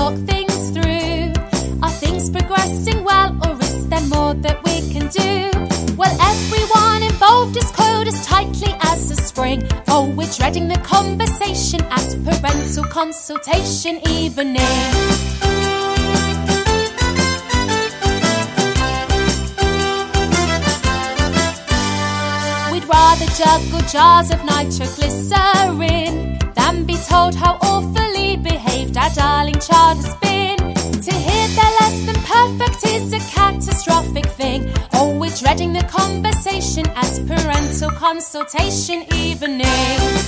talk things through. Are things progressing well, or is there more that we can do? Well, everyone involved is coiled as tightly as a spring. Oh, we're dreading the conversation at parental consultation evening. We'd rather juggle jars of nitroglycerin than be told how awfully behaved our darling child has been. To hear they're less than perfect is a catastrophic thing. Oh, we're dreading the conversation at parental consultation evening.